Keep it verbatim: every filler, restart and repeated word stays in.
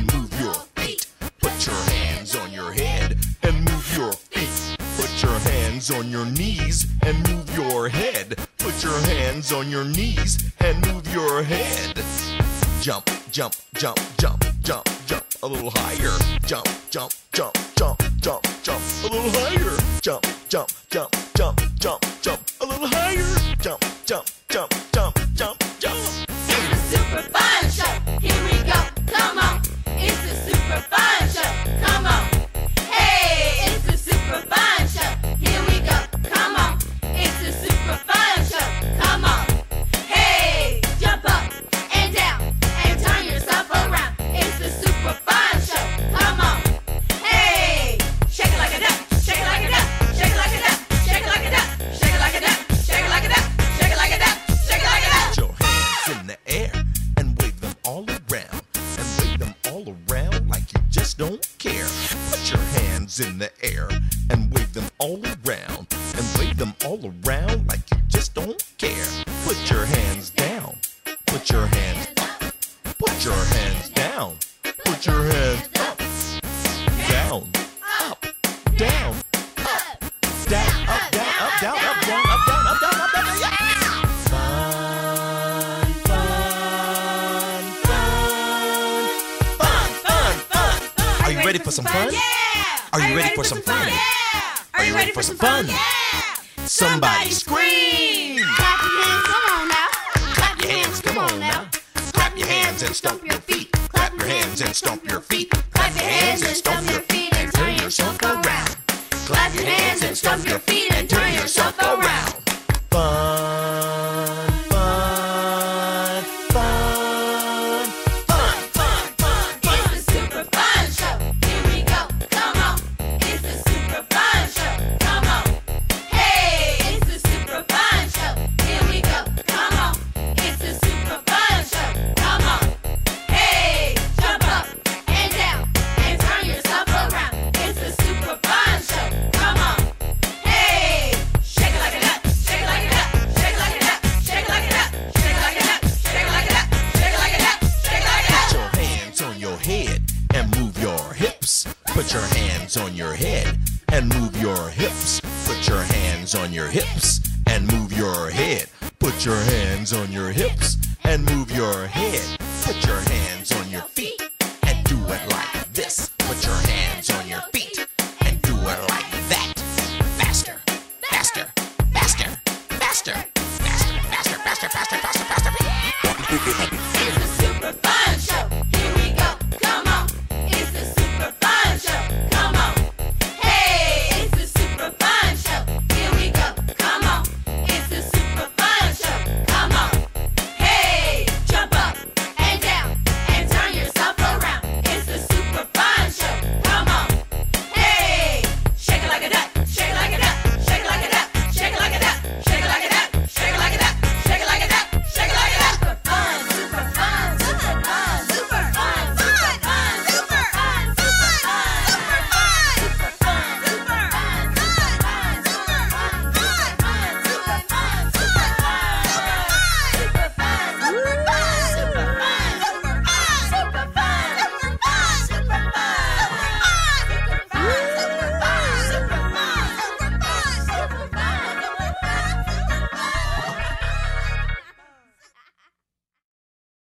and move your feet. Put your hands on your head and move your feet. Put your hands on your knees and move your head. Put your hands on your knees and move your head. Jump, jump, jump, jump, jump, jump a little higher. Jump, jump, jump, jump, jump, jump a little higher. Jump, jump, jump, jump, jump, jump a little higher. Jump, jump, jump, jump, jump, jump. It's the Super Fun Show. Here we go. Come on. It's the Super Fun Show. Come on. Hey, it's the Super Fun Show. Here we go. Come on. It's the Super Fun Show. Come on. Hey, jump up and down and turn yourself around. It's the Super Fun Show. Come on. Hey, shake it like a duck. Shake it like a duck. Shake it like a duck. Shake it like a duck. Shake it like a duck. Shake it like a duck. Shake it like a duck. Shake it like a duck. Put your hands in the air and wave them all around. And wave them all around like you just don't care. Put your hands in the air and wave them all around. And wave them all around like you just don't care. Put your hands down. Put your hands up. Put your hands down. Put your hands up. Down. Up. Down. Up. Down. Up. Down. Up. Down. Up. Down. Up. Down. Up. Down. Up. Down. Yeah! Fun, fun, fun, fun, fun, fun, fun. Are you ready for some fun? Yeah. Are you ready for some fun? Yeah. Are you ready for some fun? Yeah. Somebody scream! Clap your hands, come on now. Clap Your hands, come on now. Clap your hands and stomp your feet. Clap your hands and stomp your feet. Clap your hands and stomp your feet and turn yourself around. Clap your hands and stomp your feet and turn yourself around. Fun, fun, fun, fun, fun, fun, fun. It's the Super Fun Show. Here we go. Come on. It's the Super Fun Show. Come on. Hey, it's the Super Fun Show. Here we go. Come on. It's the Super Fun Show. Come on. Hey, jump up and down and turn yourself around. It's the Super Fun Show. Come on. Hey, shake it like a duck. Shake it like a duck. Shake it like a duck. Shake it like a duck. Shake it like a duck. Shake it like a duck. Shake it like a duck. Shake it like a duck. Put your hands on your head and move your hips. Put your hands on your head and move your hips. Put your hands on your hips and move your head. Put your hands on your hips and move your head. Put your hands on your feet